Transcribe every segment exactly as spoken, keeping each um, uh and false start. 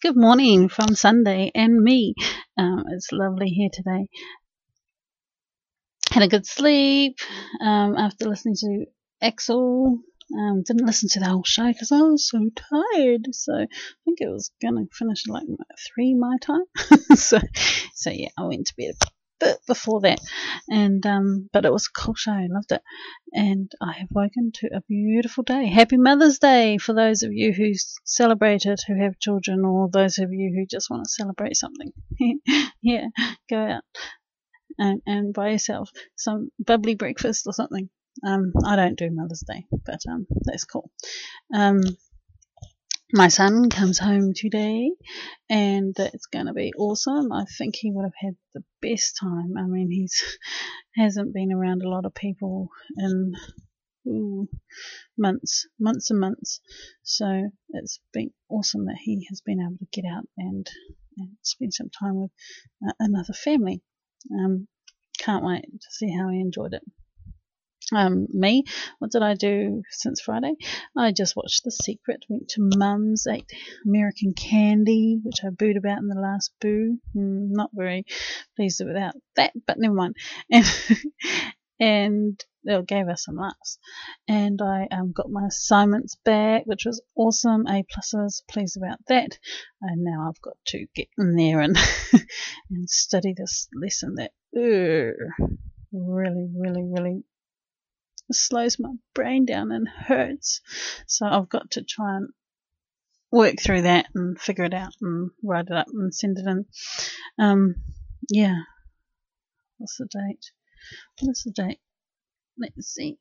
Good morning from Sunday and me. Um, it's lovely here today. Had a good sleep um, after listening to Axel. Um, didn't listen to the whole show because I was so tired. So I think it was gonna finish like three my time. so, so yeah, I went to bed a bit before that, and um, but it was a cool show. I loved it, and I have woken to a beautiful day. Happy Mother's Day for those of you who celebrate it, who have children, or those of you who just want to celebrate something. yeah, go out and, and buy yourself some bubbly breakfast or something. Um, I don't do Mother's Day, but um, that's cool. Um, my son comes home today, and it's going to be awesome. I think he would have had the best time. I mean, he's hasn't been around a lot of people in ooh, months, months and months. So it's been awesome that he has been able to get out and, and spend some time with uh, another family. Um, can't wait to see how he enjoyed it. Um, me, what did I do since Friday? I just watched The Secret, went to Mum's, ate American Candy, which I booed about in the last boo. Mm, not very pleased about that, but never mind. And, and they gave us some laughs. And I um, got my assignments back, which was awesome. A pluses, pleased about that. And now I've got to get in there and and study this lesson that uh, really, really, really slows my brain down and hurts. So I've got to try and work through that and figure it out and write it up and send it in. Um, yeah. What's the date? What's the date? Let's see.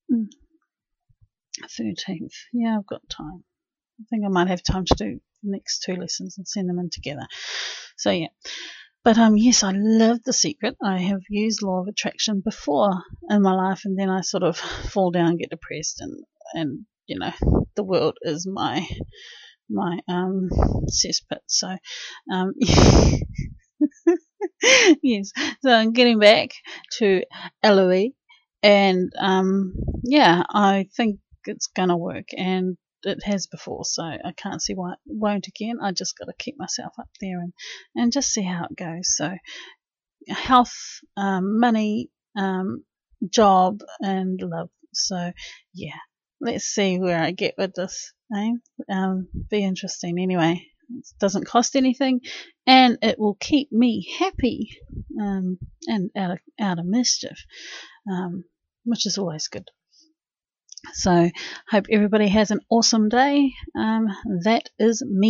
thirteenth. Yeah, I've got time. I think I might have time to do the next two lessons and send them in together. So yeah. But um, yes, I love The Secret. I have used Law of Attraction before in my life, and then I sort of fall down and get depressed, and and you know, the world is my my um cesspit. So um, yes. So I'm getting back to L O E, and um, yeah, I think it's gonna work, and it has before, so I can't see why it won't again. I just got to keep myself up there and, and just see how it goes. So health, um, money, um, job, and love. So yeah, let's see where I get with this. Eh? Um, be interesting anyway. It doesn't cost anything, and it will keep me happy um, and out of out of mischief, um, which is always good. So, hope everybody has an awesome day. Um, that is me.